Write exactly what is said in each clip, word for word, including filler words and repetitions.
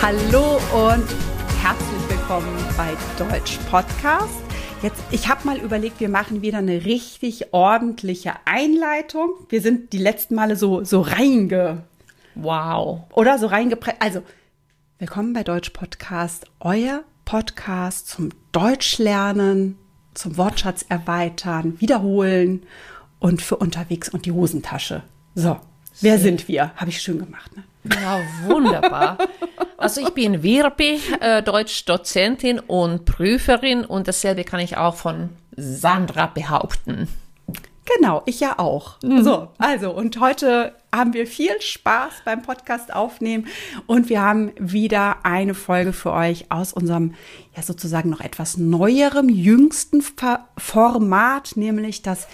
Hallo und herzlich willkommen bei Deutsch Podcast. Jetzt, ich habe mal überlegt, wir machen wieder eine richtig ordentliche Einleitung. Wir sind die letzten Male so so reinge, wow, oder so reingepresst. Also willkommen bei Deutsch Podcast, euer Podcast zum Deutschlernen, zum Wortschatz erweitern, wiederholen und für unterwegs und die Hosentasche. So, wer sind wir? Habe ich schön gemacht, ne? Ja, wunderbar. Also ich bin Virpi, äh, Deutschdozentin und Prüferin und dasselbe kann ich auch von Sandra behaupten. Genau, ich ja auch. Mhm. So, also und heute haben wir viel Spaß beim Podcast aufnehmen und wir haben wieder eine Folge für euch aus unserem ja sozusagen noch etwas neuerem, jüngsten Format, nämlich das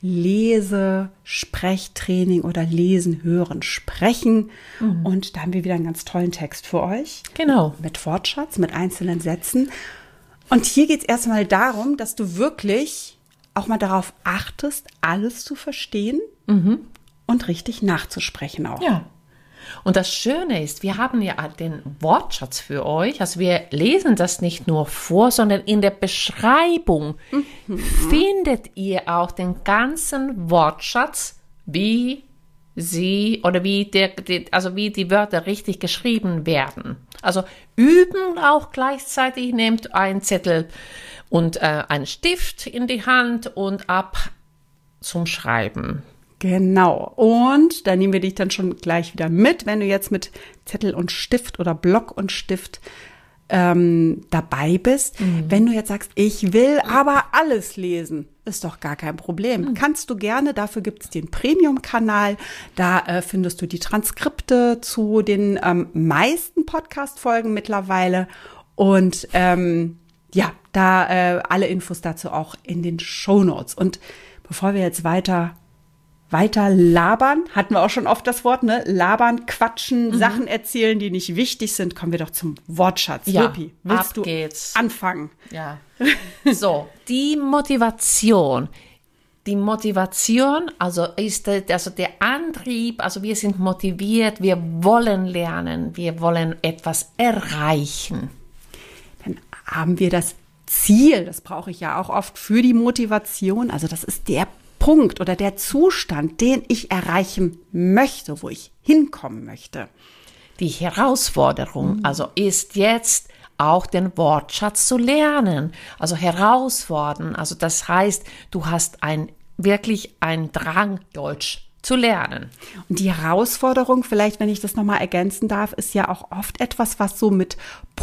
Lese, Sprechtraining oder Lesen, Hören, Sprechen. Mhm. Und da haben wir wieder einen ganz tollen Text für euch. Genau. Mit Wortschatz, mit einzelnen Sätzen. Und hier geht es erstmal darum, dass du wirklich auch mal darauf achtest, alles zu verstehen mhm. und richtig nachzusprechen auch. Ja. Und das Schöne ist, wir haben ja den Wortschatz für euch. Also wir lesen das nicht nur vor, sondern in der Beschreibung mhm. findet ihr auch den ganzen Wortschatz, wie sie oder wie der, die, also wie die Wörter richtig geschrieben werden. Also üben auch gleichzeitig, nehmt einen Zettel und äh, einen Stift in die Hand und ab zum Schreiben. Genau. Und da nehmen wir dich dann schon gleich wieder mit, wenn du jetzt mit Zettel und Stift oder Block und Stift ähm, dabei bist. Mhm. Wenn du jetzt sagst, ich will aber alles lesen, ist doch gar kein Problem. Mhm. Kannst du gerne, dafür gibt es den Premium-Kanal. Da äh, findest du die Transkripte zu den ähm, meisten Podcast-Folgen mittlerweile. Und ähm, ja, da äh, alle Infos dazu auch in den Shownotes. Und bevor wir jetzt weiter Weiter labern, hatten wir auch schon oft das Wort, ne? Labern, quatschen, mhm. Sachen erzählen, die nicht wichtig sind. Kommen wir doch zum Wortschatz. Ja, Lupi, willst ab du geht's. anfangen? Ja. So, die Motivation. Die Motivation, also ist also der Antrieb, also wir sind motiviert, wir wollen lernen, wir wollen etwas erreichen. Dann haben wir das Ziel, das brauche ich ja auch oft für die Motivation. Also das ist der Punkt oder der Zustand, den ich erreichen möchte, wo ich hinkommen möchte. Die Herausforderung, mhm. also ist jetzt auch den Wortschatz zu lernen, also herausfordern. Also das heißt, du hast ein, wirklich einen Drang, Deutsch zu lernen. Und die Herausforderung, vielleicht, wenn ich das nochmal ergänzen darf, ist ja auch oft etwas, was so mit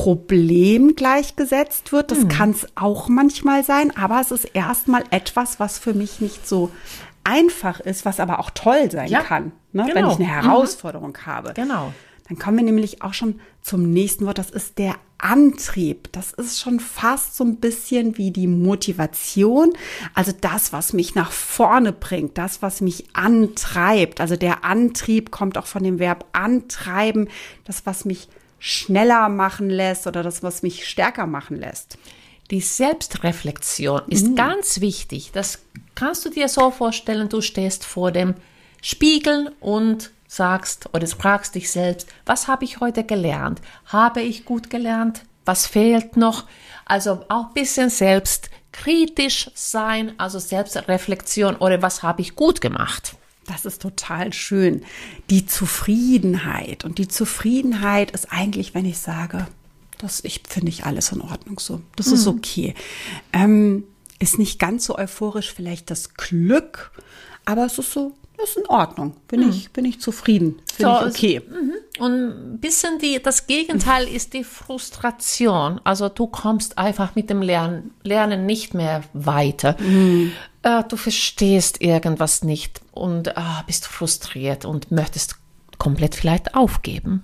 Problem gleichgesetzt wird. Das mhm. kann es auch manchmal sein, aber es ist erstmal etwas, was für mich nicht so einfach ist, was aber auch toll sein ja, kann, ne? Genau. Wenn ich eine Herausforderung mhm. habe. Genau. Dann kommen wir nämlich auch schon zum nächsten Wort, das ist der Antrieb. Das ist schon fast so ein bisschen wie die Motivation, also das, was mich nach vorne bringt, das, was mich antreibt. Also der Antrieb kommt auch von dem Verb antreiben, das, was mich schneller machen lässt oder das, was mich stärker machen lässt. Die Selbstreflexion ist mhm. ganz wichtig. Das kannst du dir so vorstellen, du stehst vor dem Spiegel und sagst oder fragst dich selbst, was habe ich heute gelernt? Habe ich gut gelernt? Was fehlt noch? Also auch ein bisschen selbstkritisch sein, also Selbstreflexion oder was habe ich gut gemacht? Das ist total schön. Die Zufriedenheit. Und die Zufriedenheit ist eigentlich, wenn ich sage, das ich finde ich alles in Ordnung so. Das mhm. ist okay. Ähm, ist nicht ganz so euphorisch vielleicht das Glück, aber es ist so, das ist in Ordnung. Bin mhm. ich, bin ich zufrieden. Finde so, ich okay. Ist, und ein bisschen die, das Gegenteil ist die Frustration. Also du kommst einfach mit dem Lernen, Lernen nicht mehr weiter. Mhm. Äh, du verstehst irgendwas nicht und äh, bist frustriert und möchtest komplett vielleicht aufgeben.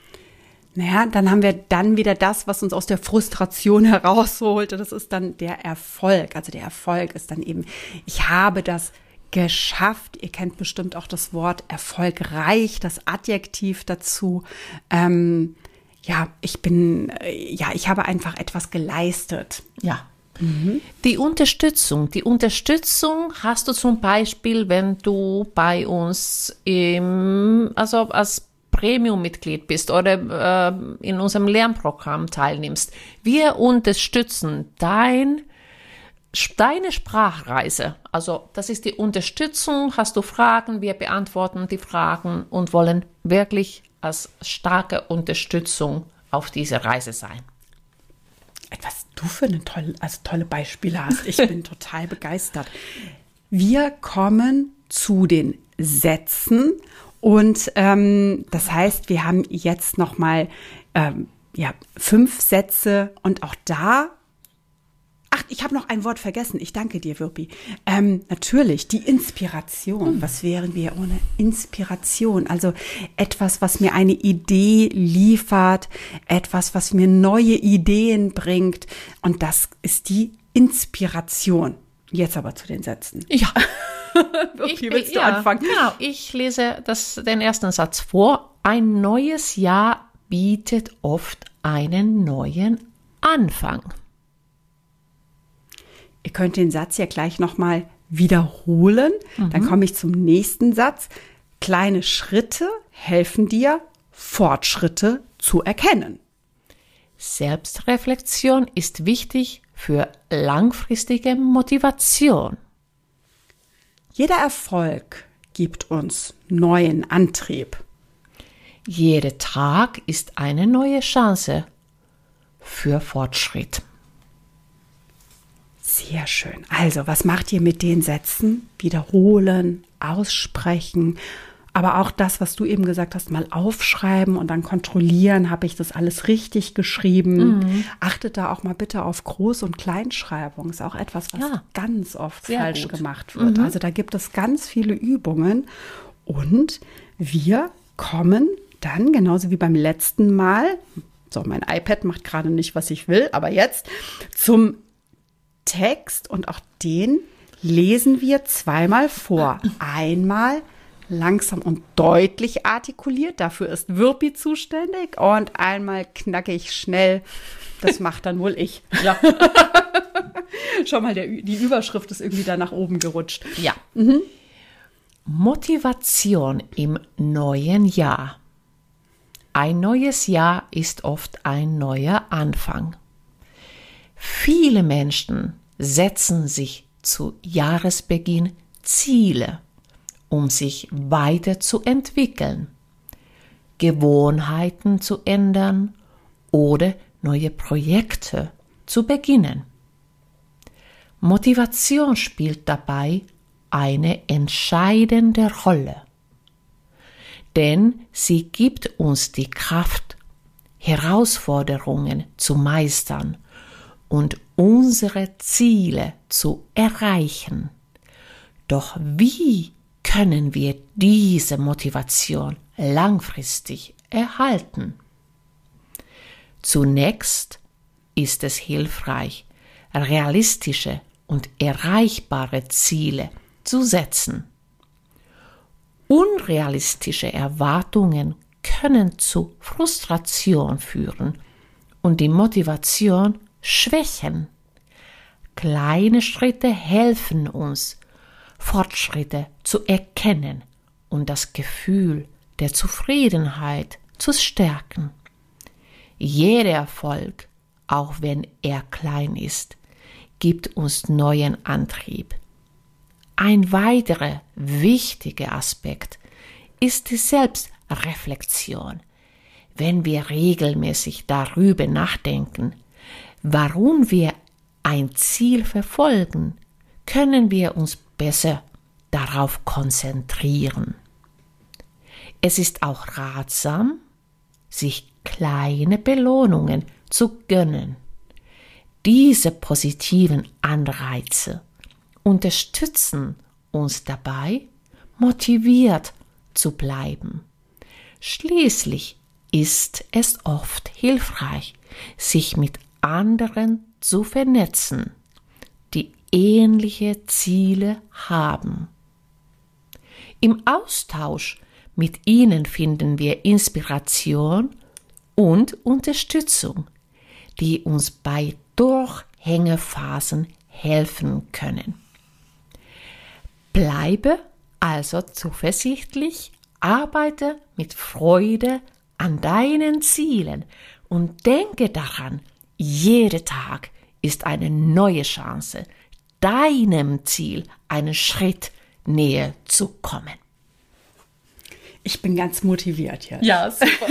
Naja, dann haben wir dann wieder das, was uns aus der Frustration herausholt. Das ist dann der Erfolg. Also der Erfolg ist dann eben, ich habe das geschafft. Ihr kennt bestimmt auch das Wort erfolgreich, das Adjektiv dazu. Ähm, ja, ich bin, äh, ja, ich habe einfach etwas geleistet. Ja. Mhm. Die Unterstützung. Die Unterstützung hast du zum Beispiel, wenn du bei uns im, also als Premium-Mitglied bist oder äh, in unserem Lernprogramm teilnimmst. Wir unterstützen dein, deine Sprachreise. Also das ist die Unterstützung. Hast du Fragen? Wir beantworten die Fragen und wollen wirklich als starke Unterstützung auf dieser Reise sein. Was du für eine tolle, also tolle Beispiele hast. Ich bin total begeistert. Wir kommen zu den Sätzen und ähm, das heißt, wir haben jetzt noch mal ähm, ja, fünf Sätze und auch da, ach, ich habe noch ein Wort vergessen. Ich danke dir, Wirpi. Ähm, natürlich, die Inspiration. Was wären wir ohne Inspiration? Also etwas, was mir eine Idee liefert, etwas, was mir neue Ideen bringt. Und das ist die Inspiration. Jetzt aber zu den Sätzen. Ja. Wirpi, willst du ja, anfangen? Genau, ich lese das, den ersten Satz vor. Ein neues Jahr bietet oft einen neuen Anfang. Ihr könnt den Satz ja gleich nochmal wiederholen. Mhm. Dann komme ich zum nächsten Satz. Kleine Schritte helfen dir, Fortschritte zu erkennen. Selbstreflexion ist wichtig für langfristige Motivation. Jeder Erfolg gibt uns neuen Antrieb. Jeder Tag ist eine neue Chance für Fortschritt. Sehr schön. Also, was macht ihr mit den Sätzen? Wiederholen, aussprechen, aber auch das, was du eben gesagt hast, mal aufschreiben und dann kontrollieren, habe ich das alles richtig geschrieben. Mhm. Achtet da auch mal bitte auf Groß- und Kleinschreibung. Ist auch etwas, was ja. ganz oft Sehr falsch gut. gemacht wird. Mhm. Also da gibt es ganz viele Übungen und wir kommen dann, genauso wie beim letzten Mal, so, mein iPad macht gerade nicht, was ich will, aber jetzt zum Text und auch den lesen wir zweimal vor. Einmal langsam und deutlich artikuliert, dafür ist Wirpi zuständig und einmal knackig schnell, das macht dann wohl ich. Ja. Schau mal, der, die Überschrift ist irgendwie da nach oben gerutscht. Ja. Mhm. Motivation im neuen Jahr. Ein neues Jahr ist oft ein neuer Anfang. Viele Menschen setzen sich zu Jahresbeginn Ziele, um sich weiterzuentwickeln, Gewohnheiten zu ändern oder neue Projekte zu beginnen. Motivation spielt dabei eine entscheidende Rolle, denn sie gibt uns die Kraft, Herausforderungen zu meistern und unsere Ziele zu erreichen. Doch wie können wir diese Motivation langfristig erhalten? Zunächst ist es hilfreich, realistische und erreichbare Ziele zu setzen. Unrealistische Erwartungen können zu Frustration führen und die Motivation schwächen. Kleine Schritte helfen uns, Fortschritte zu erkennen und das Gefühl der Zufriedenheit zu stärken. Jeder Erfolg, auch wenn er klein ist, gibt uns neuen Antrieb. Ein weiterer wichtiger Aspekt ist die Selbstreflexion. Wenn wir regelmäßig darüber nachdenken, warum wir ein Ziel verfolgen, können wir uns besser darauf konzentrieren. Es ist auch ratsam, sich kleine Belohnungen zu gönnen. Diese positiven Anreize unterstützen uns dabei, motiviert zu bleiben. Schließlich ist es oft hilfreich, sich mit anderen zu vernetzen, die ähnliche Ziele haben. Im Austausch mit ihnen finden wir Inspiration und Unterstützung, die uns bei Durchhängephasen helfen können. Bleibe also zuversichtlich, Arbeite mit Freude an deinen Zielen und denke daran, jeder Tag ist eine neue Chance, deinem Ziel einen Schritt näher zu kommen. Ich bin ganz motiviert jetzt. Ja, super.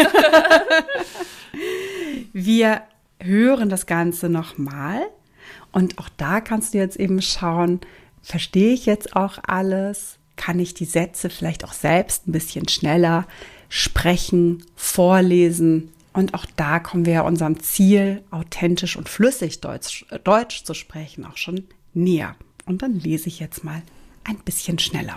Wir hören das Ganze nochmal und auch da kannst du jetzt eben schauen, verstehe ich jetzt auch alles? Kann ich die Sätze vielleicht auch selbst ein bisschen schneller sprechen, vorlesen? Und auch da kommen wir unserem Ziel, authentisch und flüssig Deutsch, Deutsch zu sprechen, auch schon näher. Und dann lese ich jetzt mal ein bisschen schneller.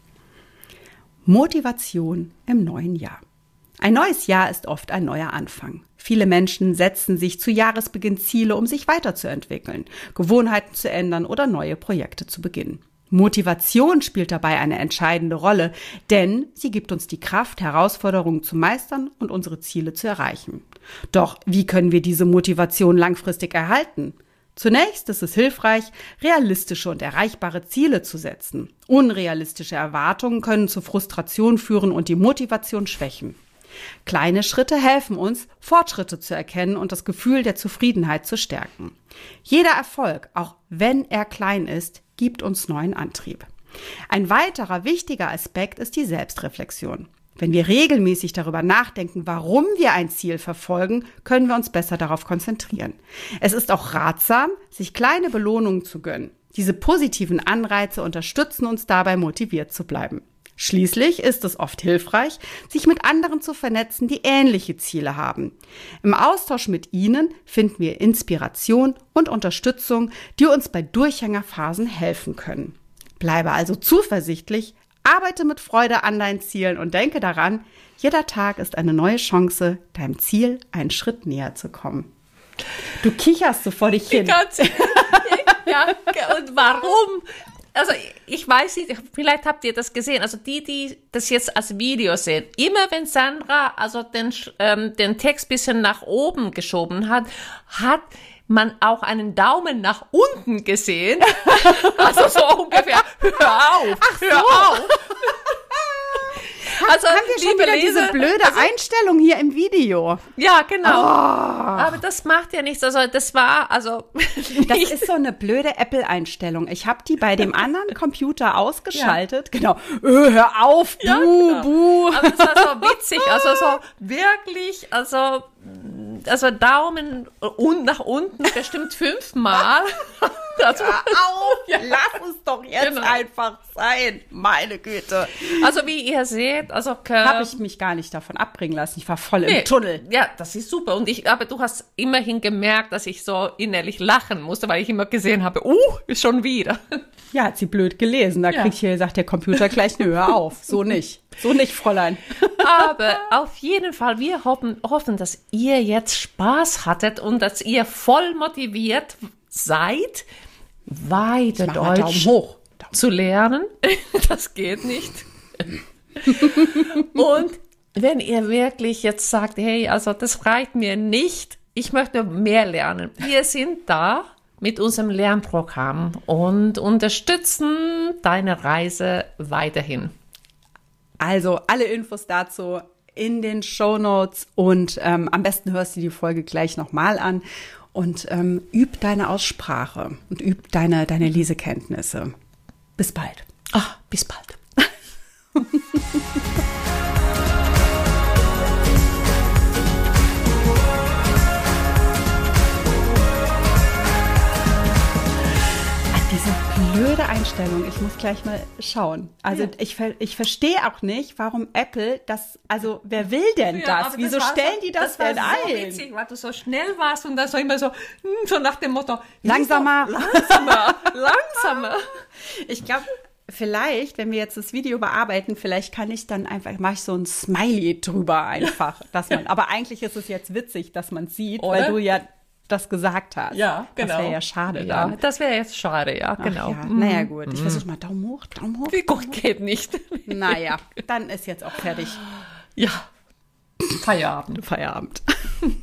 Motivation im neuen Jahr. Ein neues Jahr ist oft ein neuer Anfang. Viele Menschen setzen sich zu Jahresbeginn Ziele, um sich weiterzuentwickeln, Gewohnheiten zu ändern oder neue Projekte zu beginnen. Motivation spielt dabei eine entscheidende Rolle, denn sie gibt uns die Kraft, Herausforderungen zu meistern und unsere Ziele zu erreichen. Doch wie können wir diese Motivation langfristig erhalten? Zunächst ist es hilfreich, realistische und erreichbare Ziele zu setzen. Unrealistische Erwartungen können zu Frustration führen und die Motivation schwächen. Kleine Schritte helfen uns, Fortschritte zu erkennen und das Gefühl der Zufriedenheit zu stärken. Jeder Erfolg, auch wenn er klein ist, gibt uns neuen Antrieb. Ein weiterer wichtiger Aspekt ist die Selbstreflexion. Wenn wir regelmäßig darüber nachdenken, warum wir ein Ziel verfolgen, können wir uns besser darauf konzentrieren. Es ist auch ratsam, sich kleine Belohnungen zu gönnen. Diese positiven Anreize unterstützen uns dabei, motiviert zu bleiben. Schließlich ist es oft hilfreich, sich mit anderen zu vernetzen, die ähnliche Ziele haben. Im Austausch mit ihnen finden wir Inspiration und Unterstützung, die uns bei Durchhängerphasen helfen können. Bleibe also zuversichtlich, arbeite mit Freude an deinen Zielen und denke daran, jeder Tag ist eine neue Chance, deinem Ziel einen Schritt näher zu kommen. Du kicherst so vor dich hin. Ja, und warum? Also ich weiß nicht, vielleicht habt ihr das gesehen, also die, die das jetzt als Video sehen, immer wenn Sandra also den, ähm, den Text bisschen nach oben geschoben hat, hat man auch einen Daumen nach unten gesehen. Also so ungefähr, hör auf, Ach hör so. auf. Also, haben wir schon wieder Leser, diese blöde also, Einstellung hier im Video. Ja, genau. Oh. Aber das macht ja nichts. Also das war, also Das ist so eine blöde Apple-Einstellung. Ich habe die bei dem anderen Computer ausgeschaltet. Ja. Genau. Öh, hör auf, buh, ja, genau. buh. Aber das war so witzig. Also so wirklich, also also Daumen und nach unten bestimmt fünfmal. Also, hör auf, ja. lass es doch jetzt Genau. einfach sein. Meine Güte. Also wie ihr seht, also Habe ich mich gar nicht davon abbringen lassen. Ich war voll nee, im Tunnel. Ja, das ist super. Und ich, aber du hast immerhin gemerkt, dass ich so innerlich lachen musste, weil ich immer gesehen habe, uh, ist schon wieder. Ja, hat sie blöd gelesen. Da Ja. kriegt hier, sagt der Computer gleich, nö, hör auf. So nicht. So nicht, Fräulein. Aber auf jeden Fall, wir hoffen, hoffen, dass ihr jetzt Spaß hattet und dass ihr voll motiviert seid, weiter Mach mal Daumen Deutsch hoch. zu lernen. Das geht nicht. Und wenn ihr wirklich jetzt sagt, hey, also das reicht mir nicht, ich möchte mehr lernen. Wir sind da mit unserem Lernprogramm und unterstützen deine Reise weiterhin. Also alle Infos dazu in den Shownotes und ähm, am besten hörst du die Folge gleich nochmal an und ähm, üb deine Aussprache und üb deine, deine Lesekenntnisse. Bis bald. Ah, bis bald. Diese blöde Einstellung, ich muss gleich mal schauen. Also ja. ich, ich verstehe auch nicht, warum Apple das, also wer will denn ja, das? Wieso das stellen so, die das, das denn war ein? So witzig, weil du so schnell warst und dann so immer so, so nach dem Motto, langsamer, langsamer, langsamer. Ich glaube, vielleicht, wenn wir jetzt das Video bearbeiten, vielleicht kann ich dann einfach, mache ich so ein Smiley drüber einfach, dass man, aber eigentlich ist es jetzt witzig, dass man sieht, Oder? weil du ja das gesagt hast. Ja, genau. Das wäre ja schade ja, dann. Das wäre jetzt schade, ja, Ach genau. Ja. Naja, gut. Ich versuche mal Daumen hoch, Daumen hoch. Wie gut geht nicht. Naja, dann ist jetzt auch fertig. Ja. Feierabend. Feierabend.